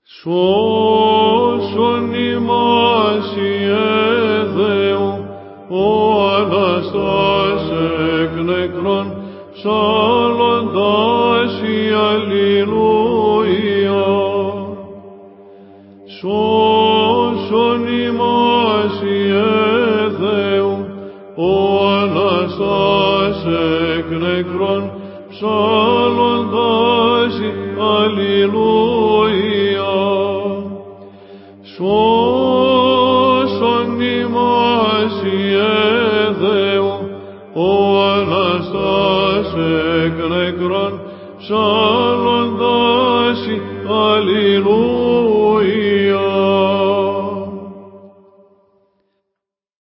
Σώσον ημάς Ιε Θεού, ο Αναστάς εκ νεκρών, ψάλλοντας η αλληλούια. Σώσον ημάς Ιε Θεού, ο Αναστάς εκ νεκρών, ψάλλοντας η αλληλούια. Σώσον ημάς Ιε Θεού, ο Αναστάς εκ νεκρών, ψάλλοντας η αλληλούια.